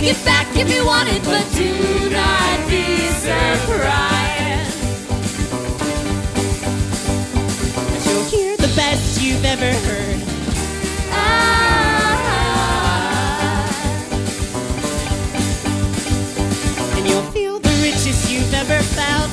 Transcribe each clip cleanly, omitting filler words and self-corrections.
take it back if you want it, but do not be surprised. You'll hear the best you've ever heard. And you'll feel the richest you've ever felt.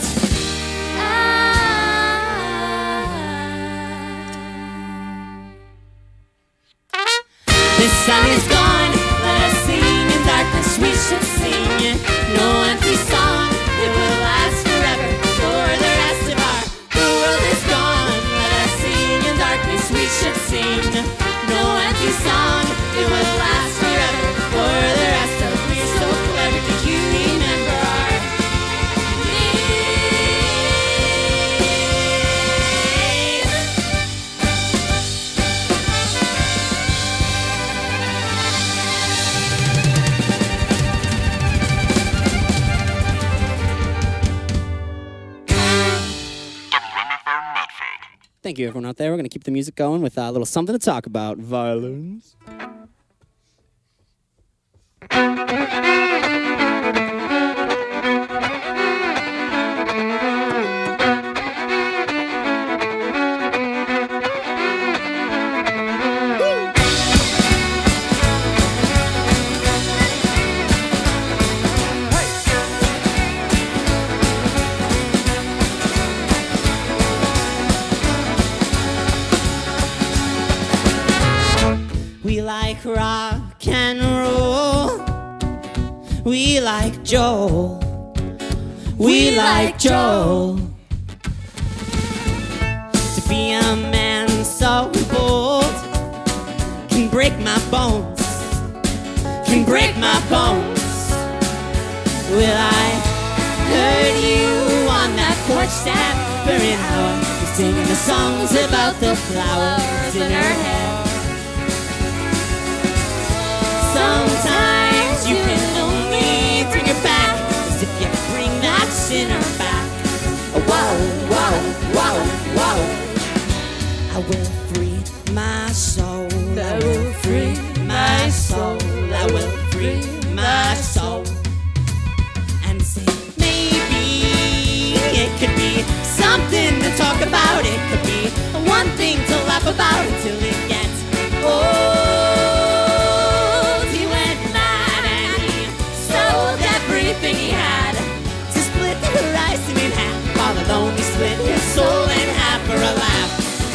The sun is gone, let us sing in darkness, we should sing. No empty song, it will last forever for the rest of our. The world is gone, let us sing in darkness, we should sing. No empty song, it will last forever for the rest of. We're so clever, did you remember our Thank you, everyone out there. We're going to keep the music going with a little something to talk about. Violins. We like rock and roll. We like Joel. We like Joel. To be a man so bold can break my bones. Can break my bones. Will I hurt you on that porch step for an hour? Singing the songs about the flowers in her hair. Sometimes you can only bring her back as if you bring that sinner back. Whoa, whoa, whoa, whoa. I will free my soul. I will free my soul. I will free my soul. And say maybe it could be something to talk about. It could be one thing to laugh about until it gets old. Everything he had to split the horizon in half. All alone he split his soul in half for a laugh.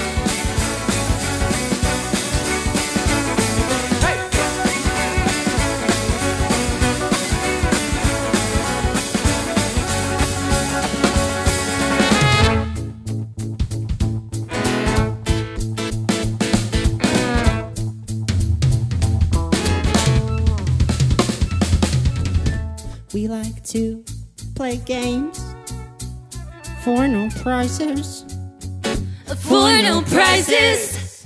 We like to play games for no prizes. For no prizes.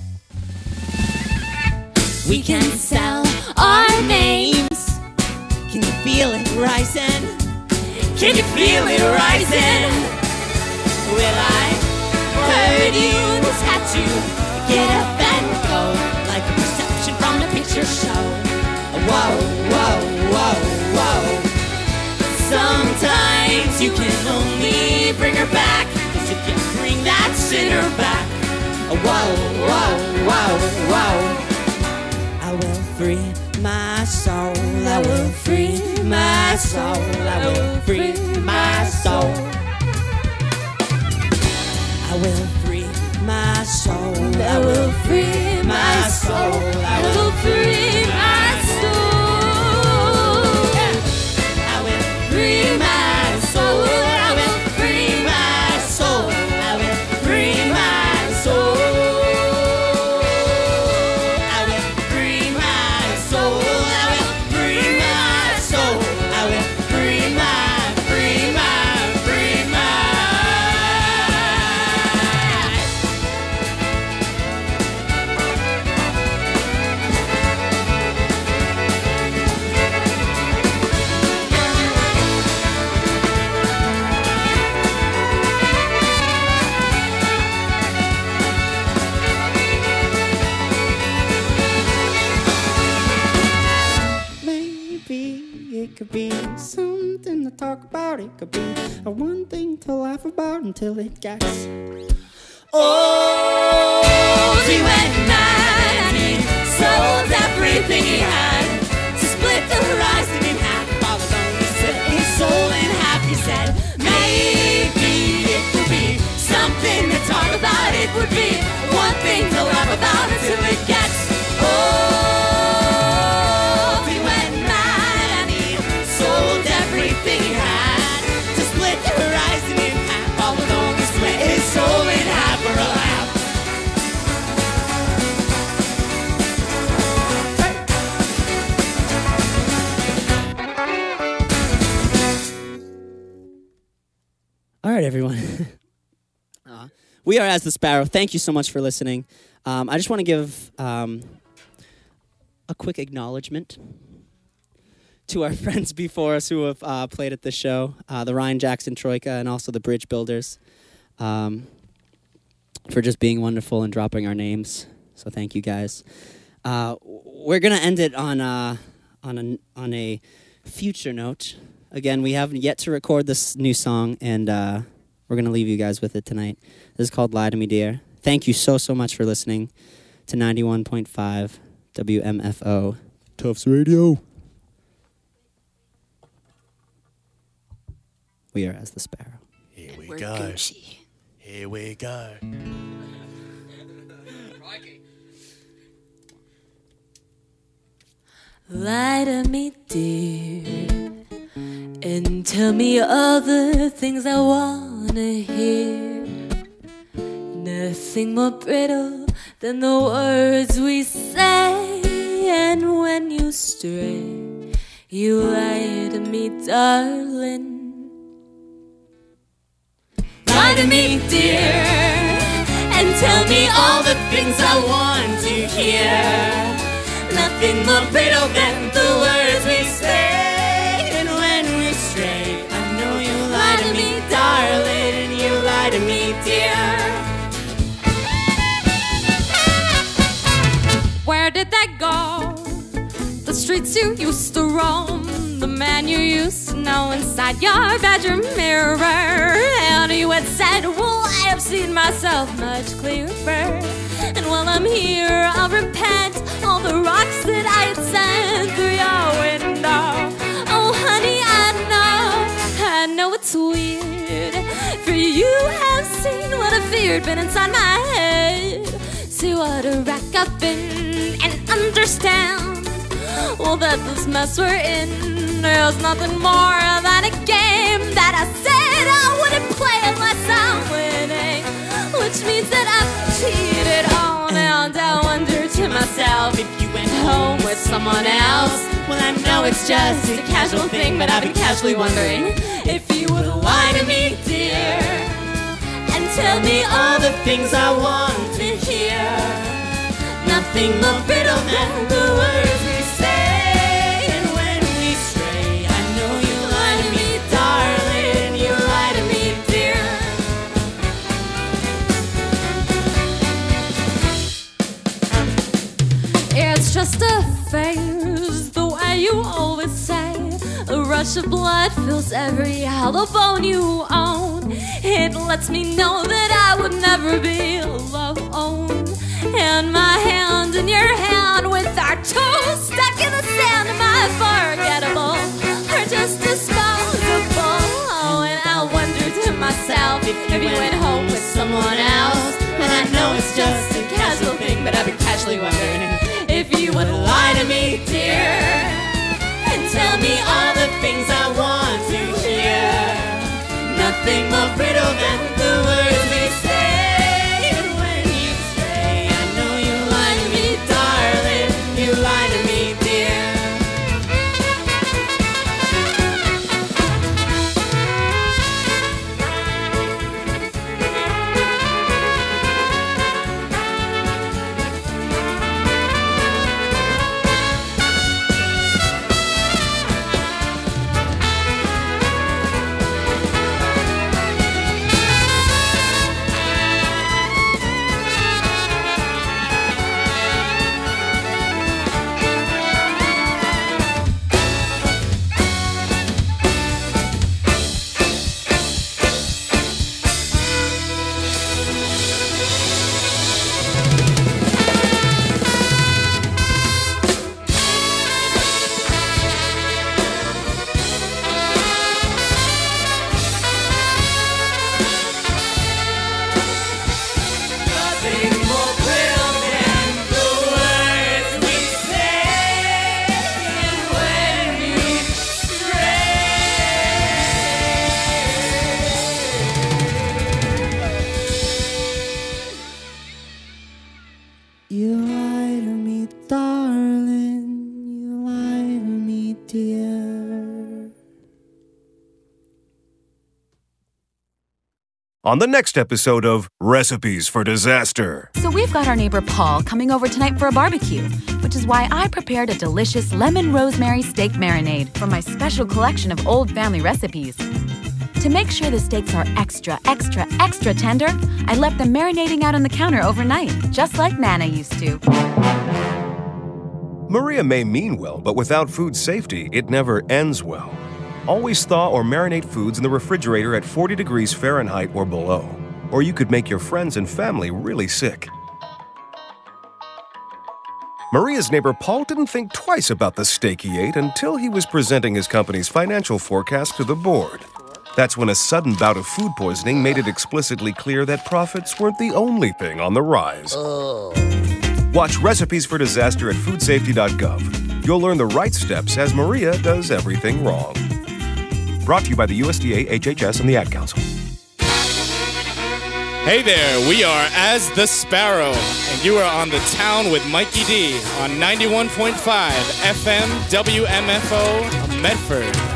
We can sell our names. Can you feel it rising? Can you feel it rising? Will I hurt you? This tattoo, get up and go like a perception from a picture show. Whoa, whoa, whoa, whoa. Sometimes you can only bring her back as if you bring that sinner back. Whoa, whoa, whoa, whoa. I will free my soul. I will free my soul. I will free my soul. I will free my soul. I will free my soul. I will free my soul. Free my soul, I will free my soul, I will free my soul, I will free my soul, I will free my soul, I will free my, free my, free my. about. It could be a one thing to laugh about until it gets old. He went mad and he sold everything he had to split the horizon in half. All alone he split his soul in half. He said, maybe it could be something to talk about. It would be one thing to laugh about until it gets old. He went mad and he sold everything he had to split the horizon in half. All alone he split his soul in half for a laugh. All right, everyone. We are As the Sparrow. Thank you so much for listening. I just want to give a quick acknowledgement to our friends before us who have played at this show, the Ryan Jackson Troika and also the Bridge Builders, for just being wonderful and dropping our names. So thank you guys. We're gonna end it on a future note. Again, we haven't yet to record this new song, and we're going to leave you guys with it tonight. This is called Lie to Me, Dear. Thank you so much for listening to 91.5 WMFO. Tufts Radio. We are As the Sparrow. Here we go. Here we go. Lie to me, dear, and tell me all the things I wanna hear. Nothing more brittle than the words we say. And when you stray, you lie to me, darling. Lie to me, dear, and tell me all the things I want to hear. Nothing more brittle than the words we say. And when we stray, I know you lie to me, darling, and you lie to me, dear. Where did that go? The streets you used to roam, the man you used to know inside your bedroom mirror. And you had said, well, I have seen myself much clearer. And while I'm here, I'll repent all the rocks that I had sent through your window. Oh, honey, I know it's weird, for you have seen what I feared been inside my head. See what a wreck I've been, and understand, well, that this mess we're in is nothing more than a game that I said I wouldn't play unless I'm winning, which means that I've cheated on. And I wonder to myself, if you went home with someone else, well, I know it's just a casual thing, but I've been casually wondering if you would lie to me, dear, and tell me all the things I want to hear. Nothing more brittle than the words we say. And when we stray, I know you lie to me, darling, you lie to me, dear. It's just a phase, the way you always say. A rush of blood fills every hollow bone you own. It lets me know that I would never be alone. And my hand in your hand, with our toes stuck in the sand, my forgettable are just disposable. Oh, and I wonder to myself, if you went home with someone else, and I know it's just a casual thing, but I've been casually wondering if you would lie to me, dear, and tell me all the things I want to hear. Nothing more brittle than the words we say. And when you stray, I know you lie to me, darling, you lie to me, dear. on the next episode of Recipes for Disaster. So we've got our neighbor Paul coming over tonight for a barbecue, which is why I prepared a delicious lemon rosemary steak marinade from my special collection of old family recipes. To make sure the steaks are extra tender, I left them marinating out on the counter overnight, just like Nana used to. Maria may mean well, but without food safety, it never ends well. Always thaw or marinate foods in the refrigerator at 40 degrees Fahrenheit or below, or you could make your friends and family really sick. Maria's neighbor Paul didn't think twice about the steak he ate until he was presenting his company's financial forecast to the board. That's when a sudden bout of food poisoning made it explicitly clear that profits weren't the only thing on the rise. Watch Recipes for Disaster at foodsafety.gov. You'll learn the right steps as Maria does everything wrong. Brought to you by the USDA, HHS, and the Ad Council. Hey there, we are As the Sparrow, and you are on The Town with Mikey D on 91.5 FM WMFO Medford.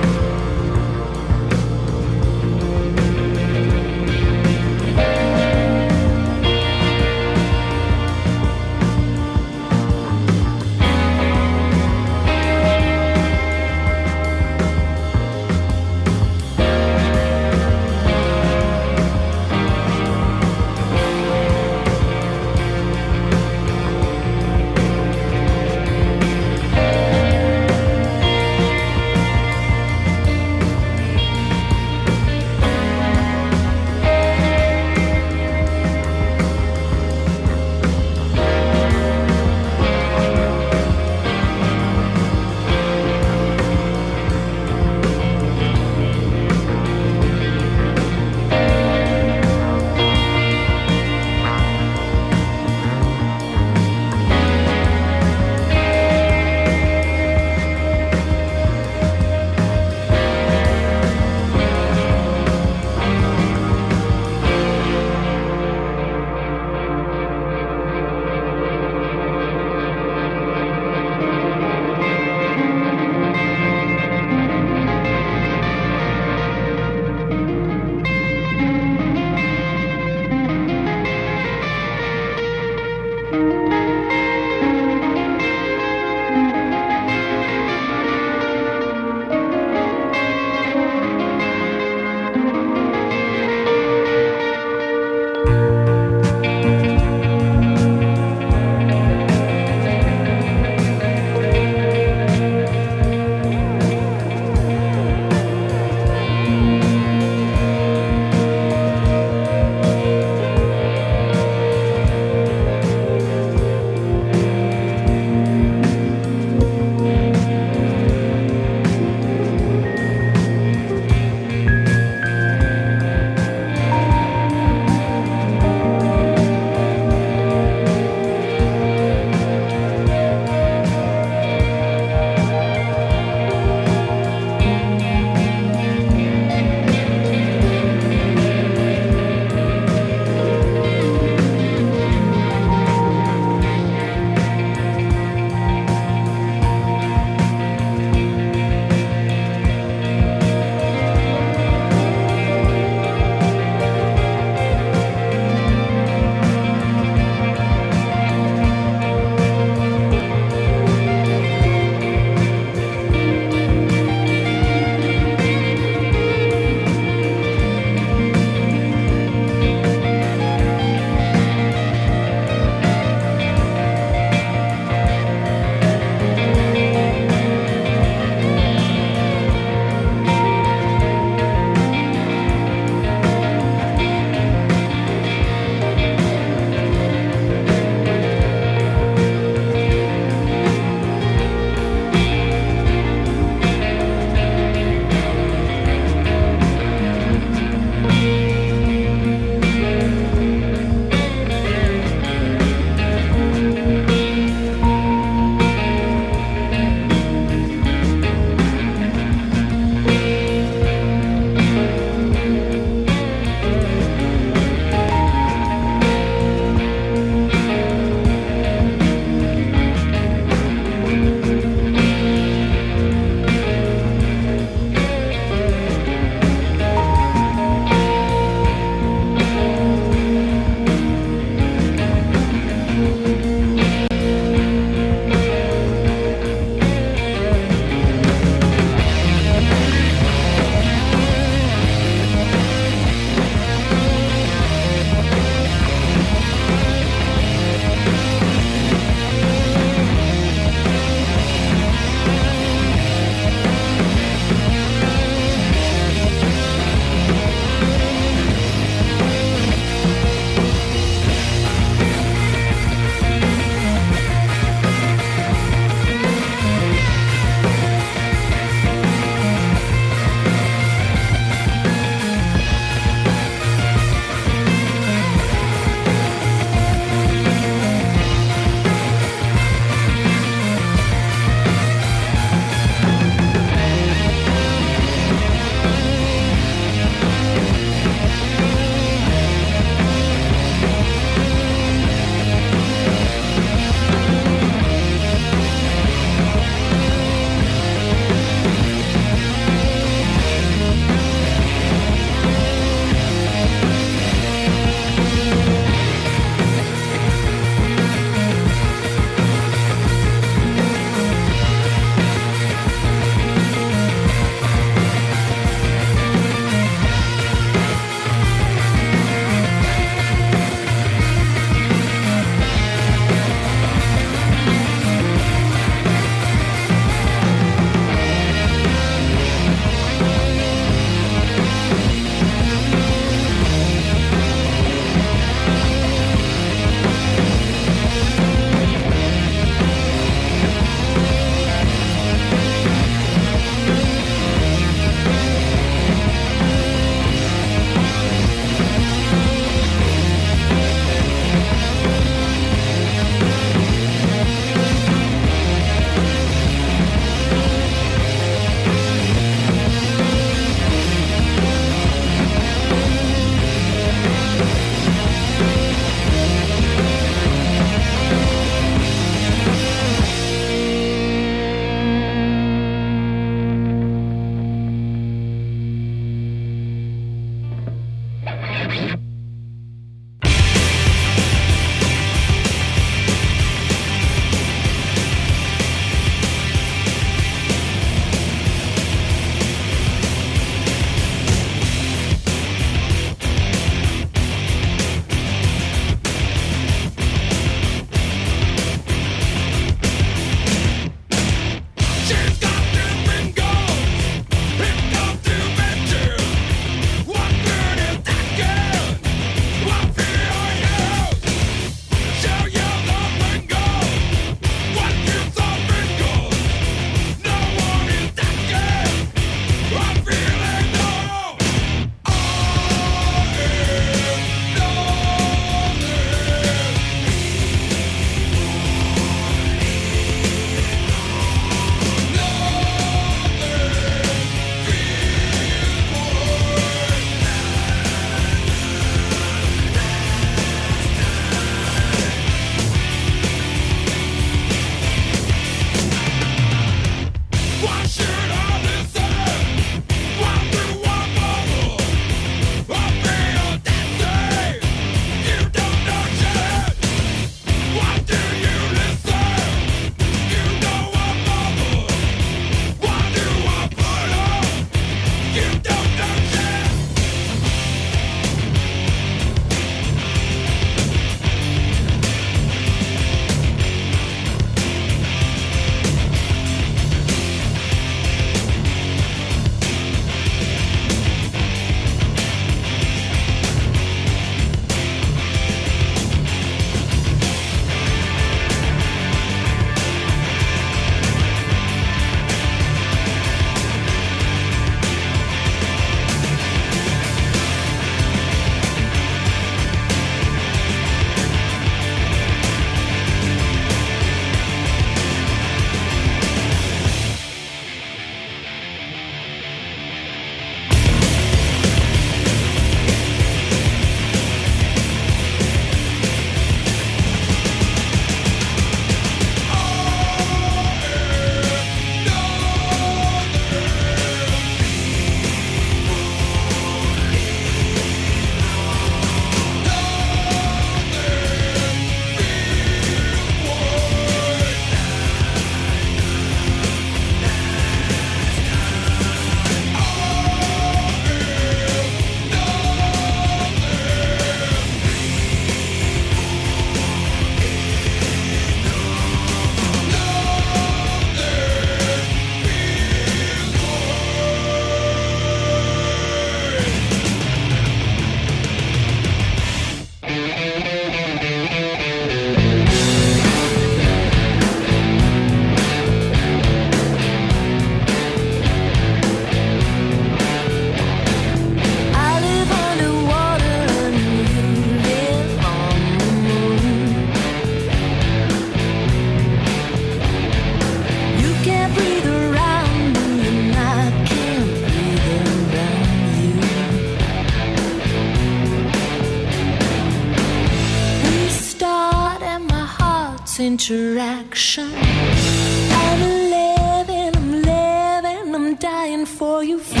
interaction. I'm living, I'm dying for you. 4, 3, 2,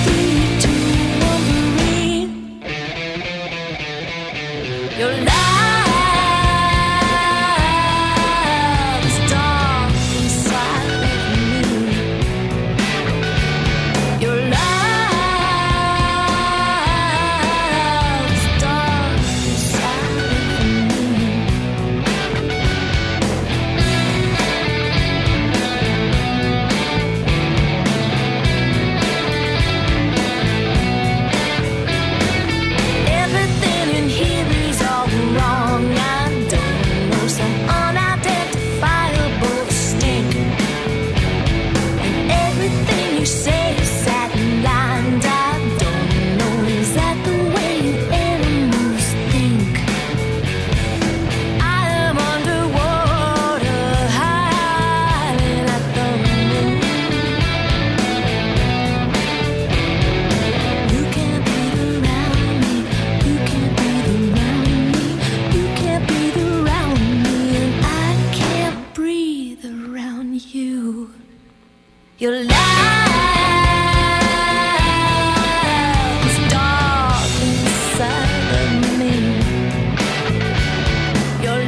1, breathe. Your love is dark inside of me. Your love is dark inside of me. Everything in here is all wrong. I don't know, some unidentifiable stink. And everything you say is satin lined. I don't know, is that the way you animals think? I am underwater, hiding at the moon. You can't breathe around me. You can't breathe around me. You can't breathe around me, and I can't breathe around you. Your life is dark inside of me. Your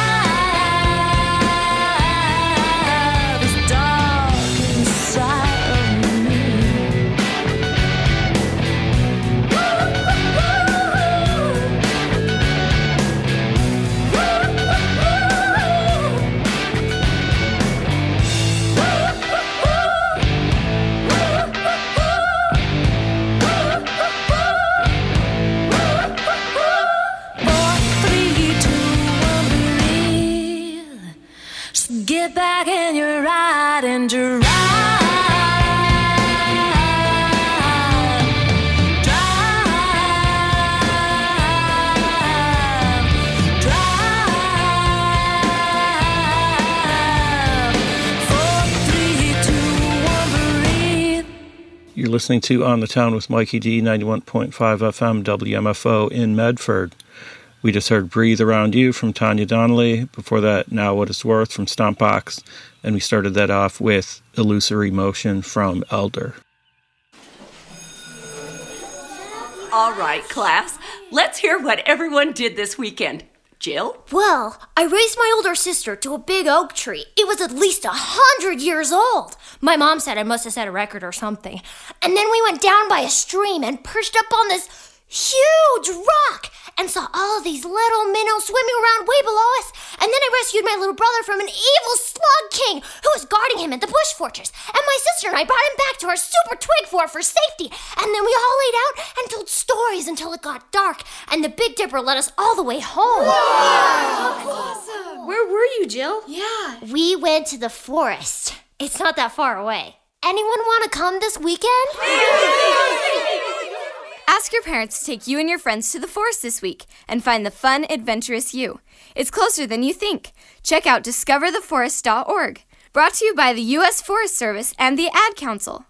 life is dark inside of me. Get back in your ride and drive. Drive. 4, 3, 2, 1, breathe. You're listening to On the Town with Mikey D, 91.5 FM WMFO in Medford. We just heard Breathe Around You from Tanya Donnelly. Before that, Now What It's Worth from Stompbox. And we started that off with Illusory Motion from Elder. All right, class. Let's hear what everyone did this weekend. Jill? Well, I raised my older sister to a big oak tree. It was at least 100 years old. My mom said I must have set a record or something. And then we went down by a stream and perched up on this huge rock and saw all of these little minnows swimming around way below us. And then I rescued my little brother from an evil slug king who was guarding him at the bush fortress. And my sister and I brought him back to our super twig fort for safety. And then we all laid out and told stories until it got dark. And the Big Dipper led us all the way home. Wow! Awesome! Where were you, Jill? Yeah. We went to the forest. It's not that far away. Anyone want to come this weekend? Ask your parents to take you and your friends to the forest this week and find the fun, adventurous you. It's closer than you think. Check out discovertheforest.org. Brought to you by the U.S. Forest Service and the Ad Council.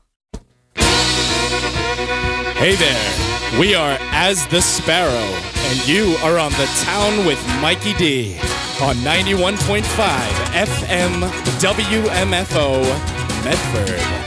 Hey there, we are As the Sparrow, and you are on the Town with Mikey D on 91.5 FM WMFO Medford.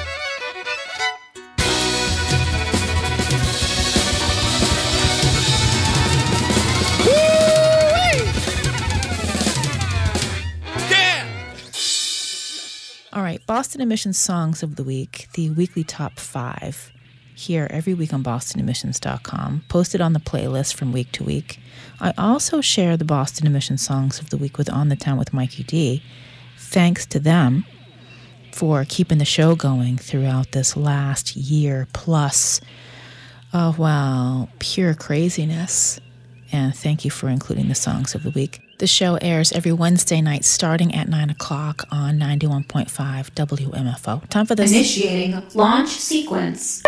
All right, Boston Emissions Songs of the Week, the weekly top 5, here every week on BostonEmissions.com, posted on the playlist from week to week. I also share the Boston Emissions Songs of the Week with On the Town with Mikey D. Thanks to them for keeping the show going throughout this last year plus of, well, pure craziness. And thank you for including the Songs of the Week. The show airs every Wednesday night starting at 9 o'clock on 91.5 WMFO. Time for this. Initiating launch sequence.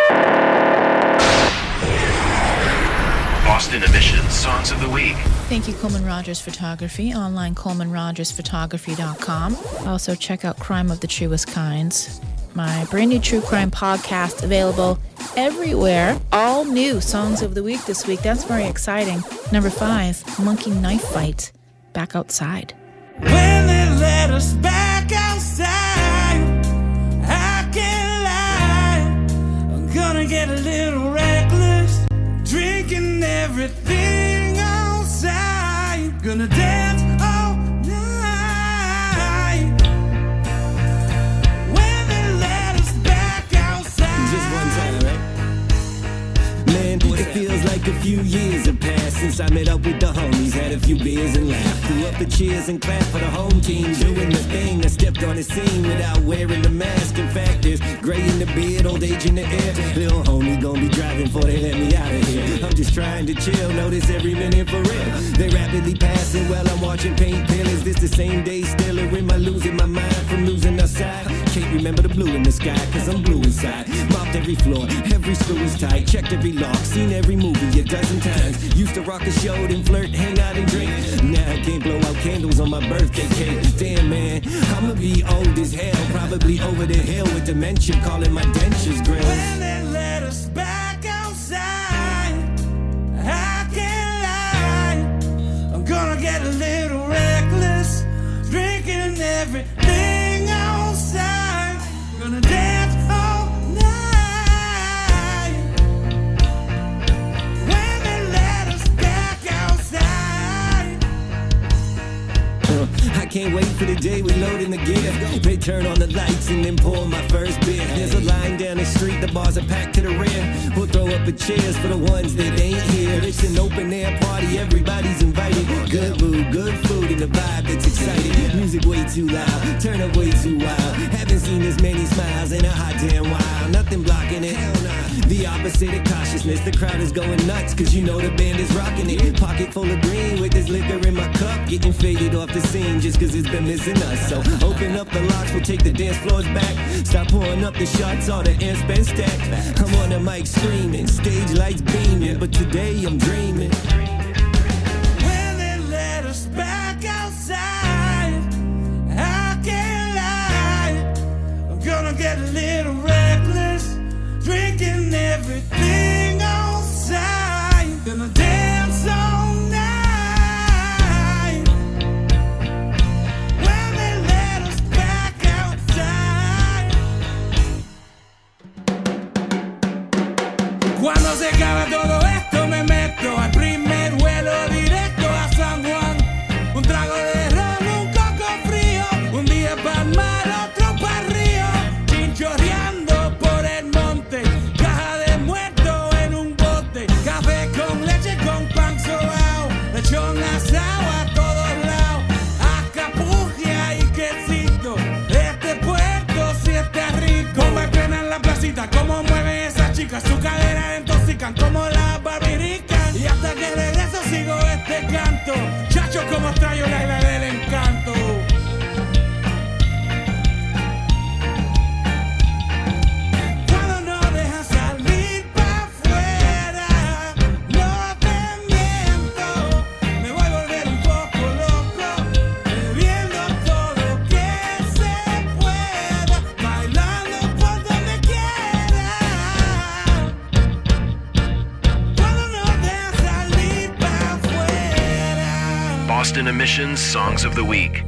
Boston Emissions Songs of the Week. Thank you, Coleman Rogers Photography. Online, ColemanRogersPhotography.com. Also, check out Crime of the Truest Kinds, my brand new true crime podcast, available everywhere. All new Songs of the Week this week. That's very exciting. Number 5, Monkey Knife Fight, Back Outside. When let us back outside. I can't lie, I'm gonna get a little reckless, drinking everything outside. Gonna dance all night when they let us back outside. Just one time, right? Man, it feels like a few years have passed since I met up with the homies, had a few beers and laughed, threw up the cheers and clapped for the home team, doing the thing. I stepped on the scene without wearing the mask. In fact, there's gray in the beard, old age in the air. Little homie gon' be driving before they let me out of here. I'm just trying to chill, notice every minute for real. They rapidly passing while I'm watching paint peel. Is this the same day still, or am I losing my mind from losing our side? Can't remember the blue in the sky, cause I'm blue inside. Mopped every floor, every screw is tight, checked every lock, seen every movie a dozen times. Used to rock a show, then flirt, hang out and drink. Now I can't blow out candles on my birthday cake. Damn man, I'ma be old as hell, probably over the hill with dementia, calling my dentures gray. When they let us back outside, I can't lie, I'm gonna get a little reckless, drinking everything outside. Gonna dance all night when they let us back outside. I can't wait for the day we load in the gear. They turn on the lights and then pour my first beer. There's a line down the street, the bars are packed to the rear. We'll throw up the chairs for the ones that ain't here. It's an open air party, everybody's invited. Good mood, good food, and the vibe that's exciting. Music way too loud, turn up way too wild. Haven't seen as many smiles in a hot damn while. Nothing blocking it, hell nah. The opposite of cautiousness, the crowd is going nuts, cause you know the band is rocking it. Pocket full of green with this liquor in my cup, getting faded off the scene just cause it's been missing us. So open up the locks, we'll take the dance floors back. Stop pouring up the shots, all the air's been stacked. I'm on the mic screaming, stage lights beaming, but today I'm dreaming. When they let us back outside, I can't lie, I'm gonna get a little reckless, drinking everything outside. Gonna dance all night when they let us back outside. Cuando se acaba todo esto me meto al primer vuelo directo a San Juan. Un trago de ron, un coco frío, un día pa'l mar, otro pa'l río. Chinchorreando por el monte, caja de muerto en un bote. Café con leche, con pan sobao, lechón asado a todos lados. Acapulco y quesito, este puerto sí está rico. Come pena en la placita, cómo mueven esas chicas, su cadera intoxican como las barbiricas. Y hasta que regreso sigo este canto, chacho como extraño la isla del encanto. Cuando no dejas salir pa' afuera, no te miento, me voy a volver un poco loco, bebiendo todo lo que se pueda, bailando por donde quiera. Cuando no dejas salir pa' afuera. Boston Emissions Songs of the Week.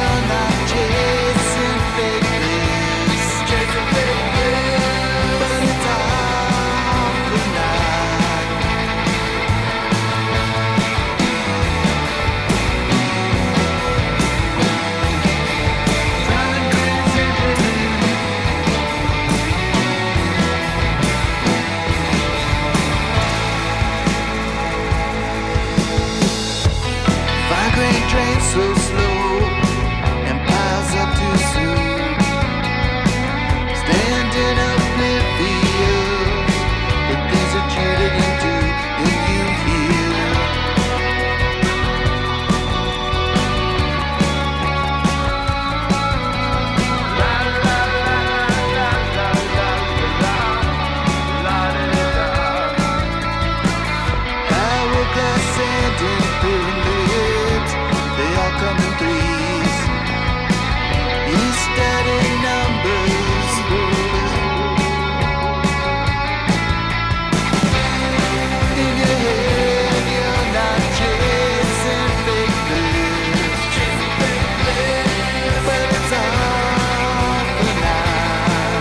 But so slow and piles up too soon. Standing oblivious, the things that you didn't do and you hear. Hourglass sand and pyramids, they all come in threes. You study numbers. In your head, you're not chasing fake bliss, but it's all for now.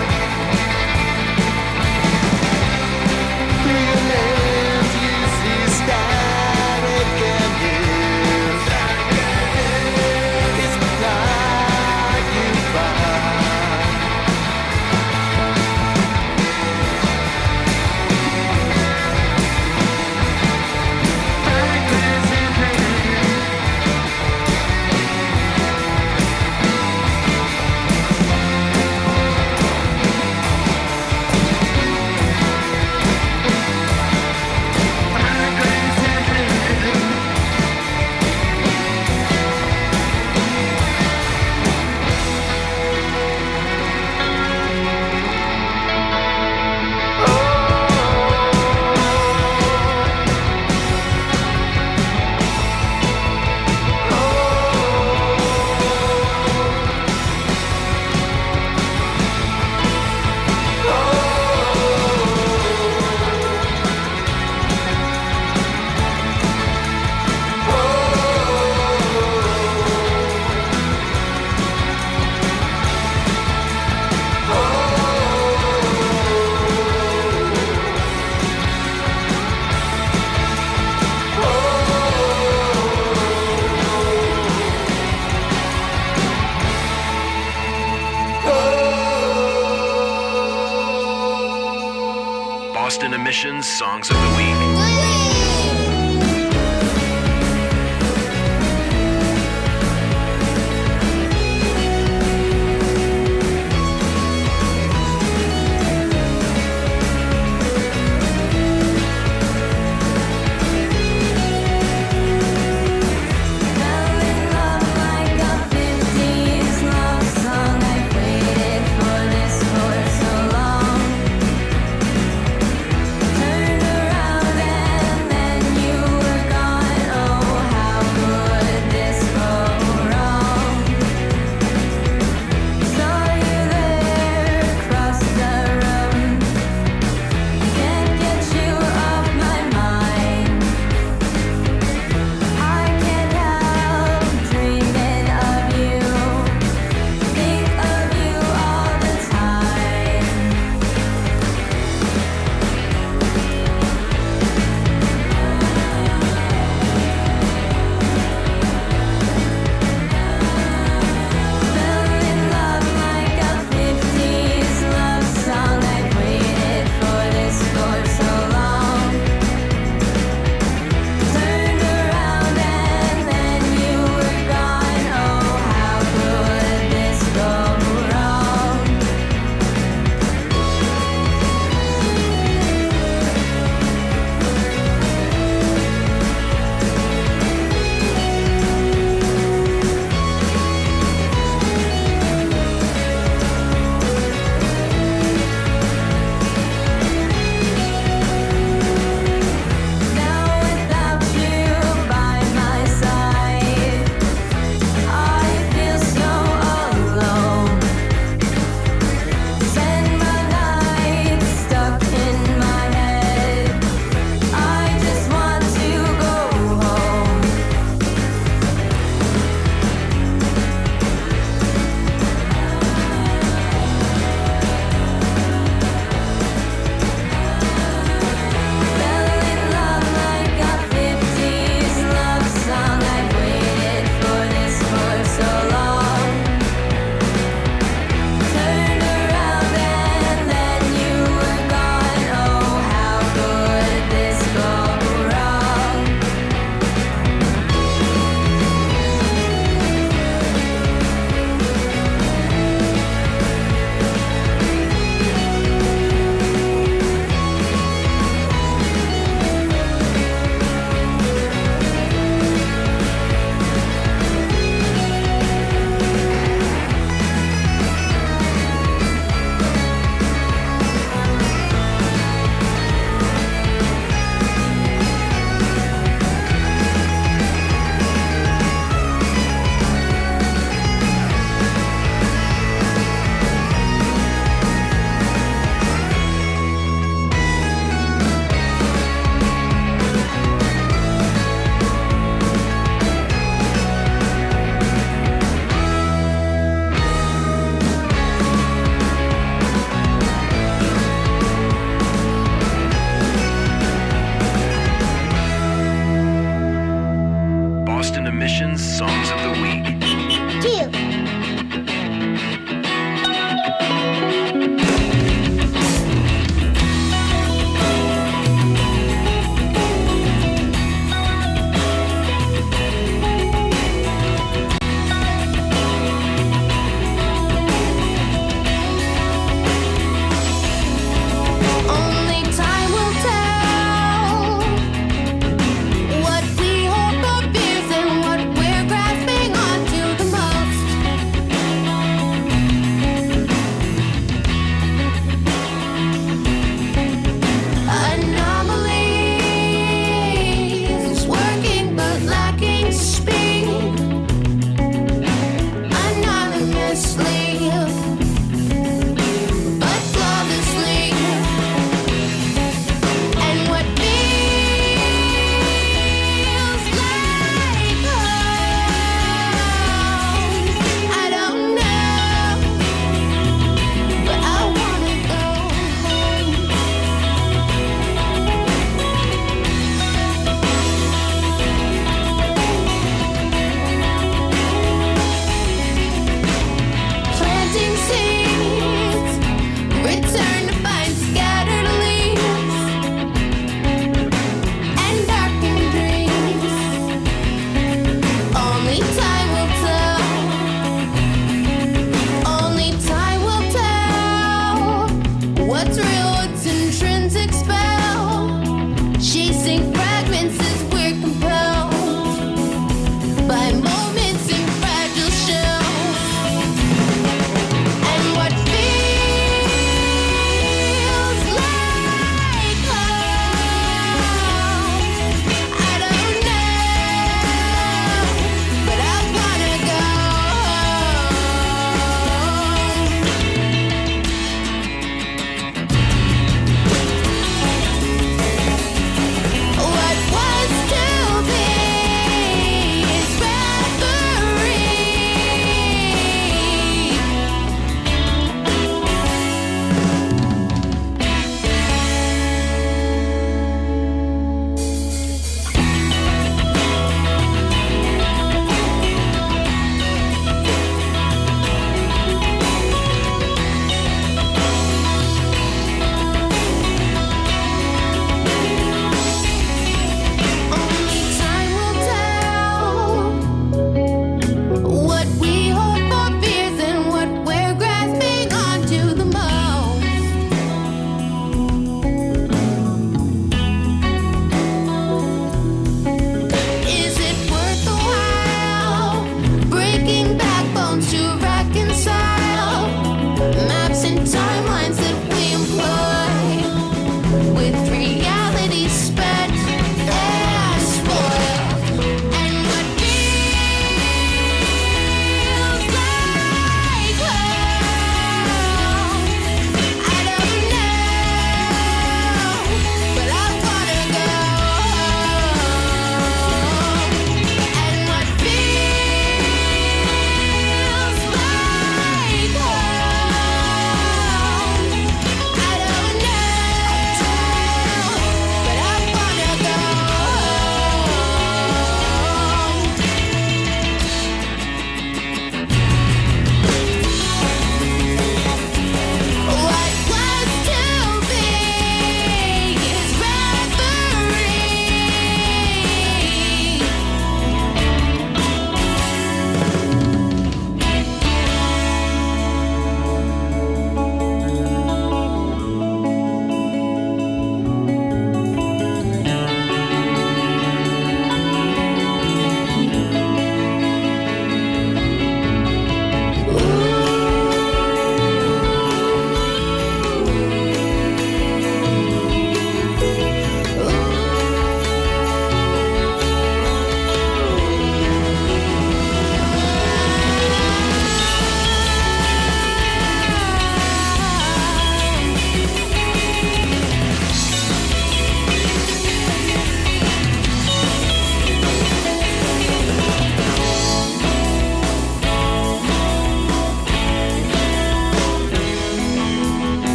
Through your lens, you see static and hills. It's the light you find. Boston Emissions Songs of the Week. Turned around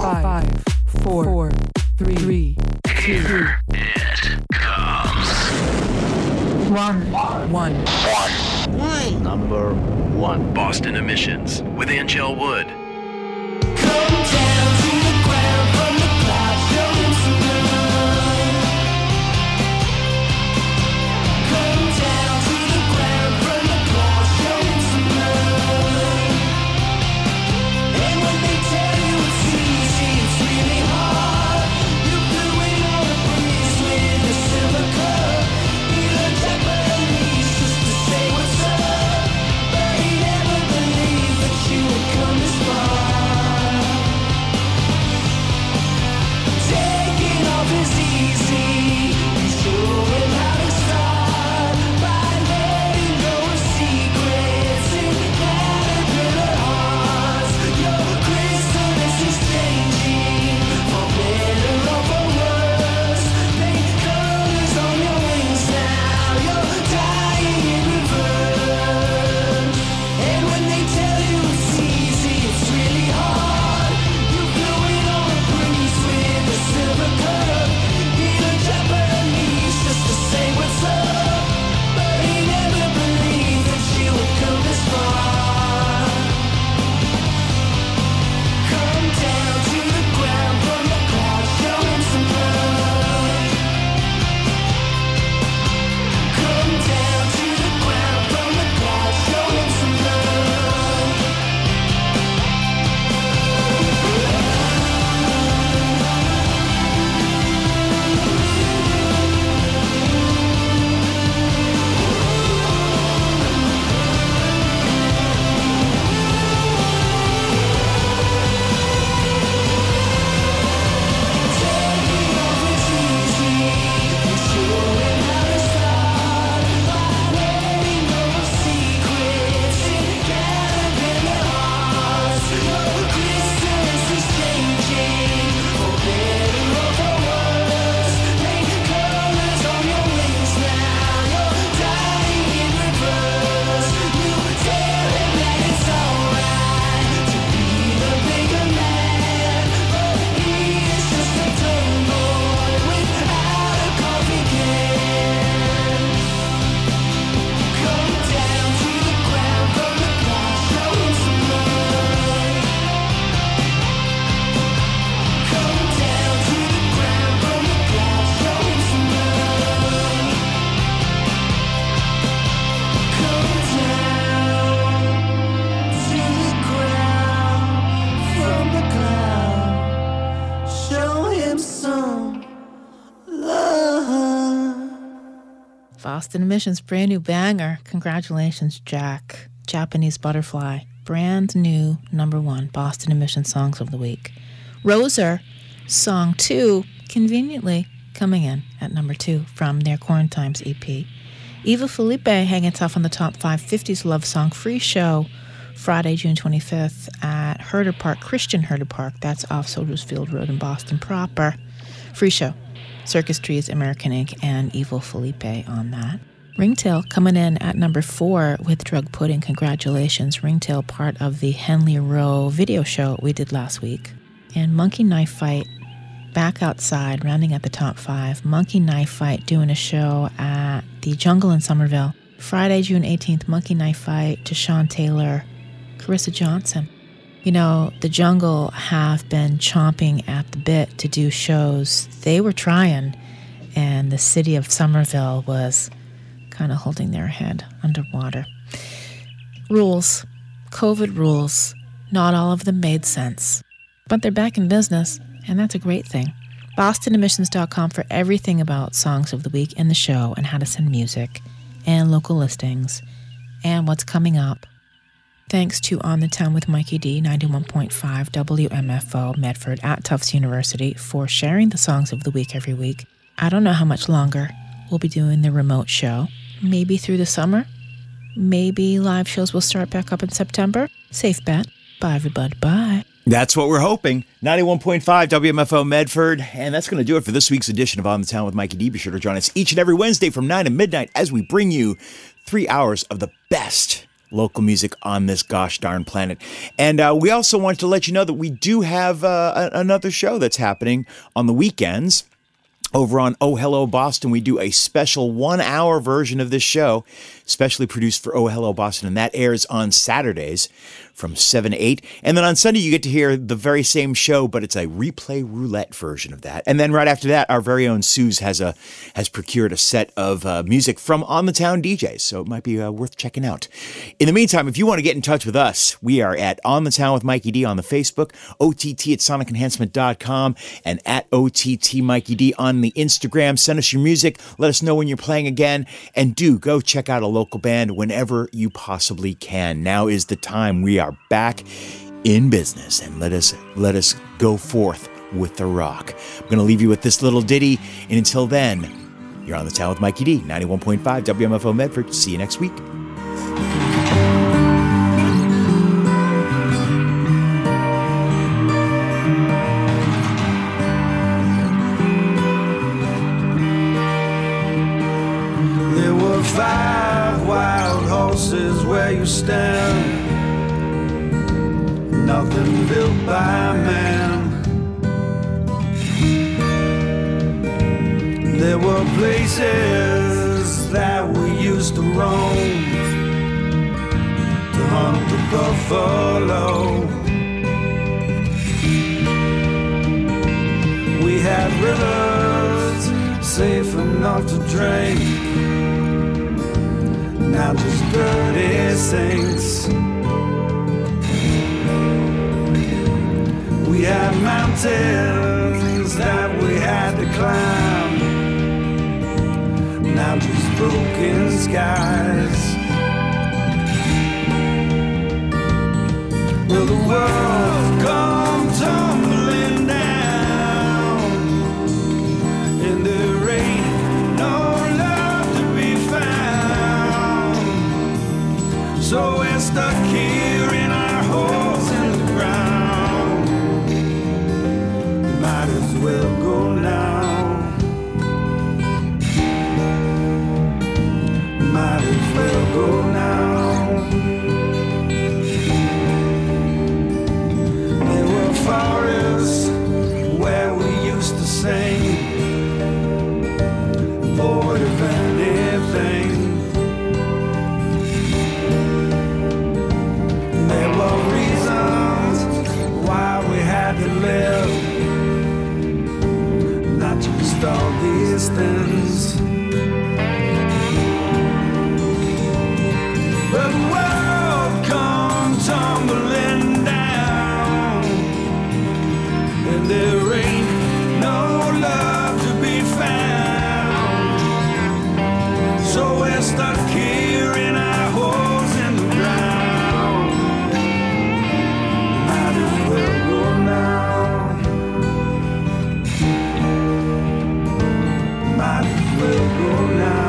5, 4, 3, 2. It comes. 1. Number 1. Boston Emissions with Angel Wood. Boston Emissions, brand new banger. Congratulations, Jack. Japanese Butterfly, brand new number 1 Boston Emissions Songs of the Week. Roser, song 2, conveniently coming in at number 2 from their Quarantimes EP. Eva Felipe hanging tough on the top 5 50s love song Free Show, Friday, June 25th at Herder Park, Christian Herder Park. That's off Soldiers Field Road in Boston proper. Free Show. Circus Trees, American Ink, and Evil Felipe on that. Ringtail coming in at number 4 with Drug Pudding. Congratulations. Ringtail, part of the Henley Row video show we did last week. And Monkey Knife Fight, back outside, rounding at the top 5. Monkey Knife Fight doing a show at the Jungle in Somerville. Friday, June 18th, Monkey Knife Fight, Deshaun Taylor, Carissa Johnson. You know, the Jungle have been chomping at the bit to do shows. They were trying, and the city of Somerville was kind of holding their head underwater. Rules. COVID rules. Not all of them made sense. But they're back in business, and that's a great thing. BostonEmissions.com for everything about Songs of the Week and the show and how to send music and local listings and what's coming up. Thanks to On the Town with Mikey D, 91.5 WMFO Medford at Tufts University for sharing the songs of the week every week. I don't know how much longer we'll be doing the remote show. Maybe through the summer. Maybe live shows will start back up in September. Safe bet. Bye, everybody. Bye. That's what we're hoping. 91.5 WMFO Medford. And that's going to do it for this week's edition of On the Town with Mikey D. Be sure to join us each and every Wednesday from 9 to midnight as we bring you 3 hours of the best local music on this gosh darn planet. And we also wanted to let you know that we do have another show that's happening on the weekends. Over on Oh Hello Boston, we do a special 1-hour version of this show, specially produced for Oh Hello Boston, and that airs on Saturdays from 7 to 8. And then on Sunday, you get to hear the very same show, but it's a replay roulette version of that. And then right after that, our very own Suze has procured a set of music from On the Town DJs, so it might be worth checking out. In the meantime, if you want to get in touch with us, we are at On the Town with Mikey D on the Facebook, OTT@sonicenhancement.com, and at OTT Mikey D on the Instagram. Send us your music. Let us know when you're playing again. And do go check out a local band whenever you possibly can. Now is the time. We are back in business, and let us go forth with the rock. I'm going to leave you with this little ditty, and until then, you're On the Town with Mikey D, 91.5 WMFO Medford. See you next week. There were 5 wild horses where you stand, nothing built by man. There were places that we used to roam, to hunt the buffalo. We had rivers safe enough to drink, now just dirty sinks. We had mountains that we had to climb, now just broken skies. Will the world come tumbling down, and there ain't no love to be found? So we're stuck here in our holes in the ground. Might as well go now. Might as well go now. There were forests where we used to sing, void of anything. There were reasons why we had to live, not just all these things. But the world come tumbling down, and there ain't no love to be found. So we're stuck here in our holes in the ground. Might as well go now. Might as well go now.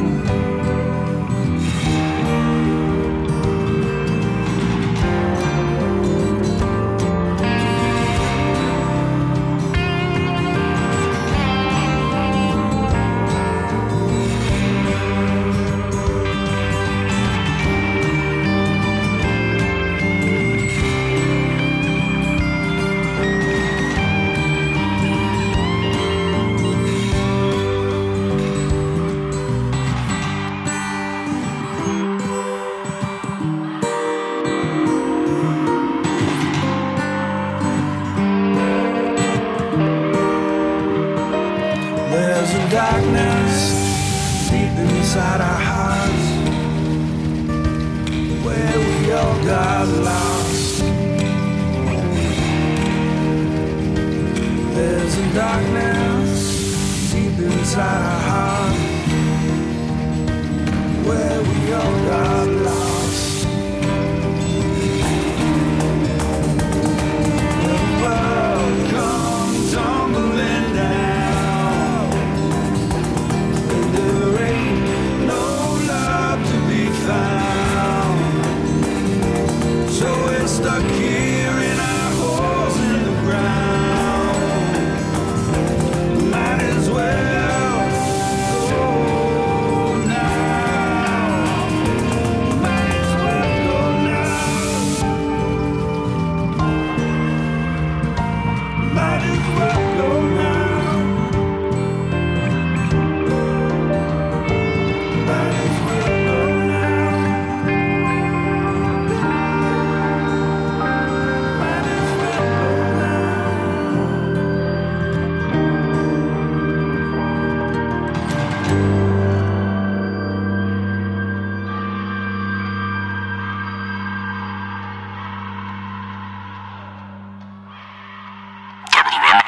There's a darkness deep inside our hearts, where we all got lost. There's a darkness deep inside our hearts, where we all got lost.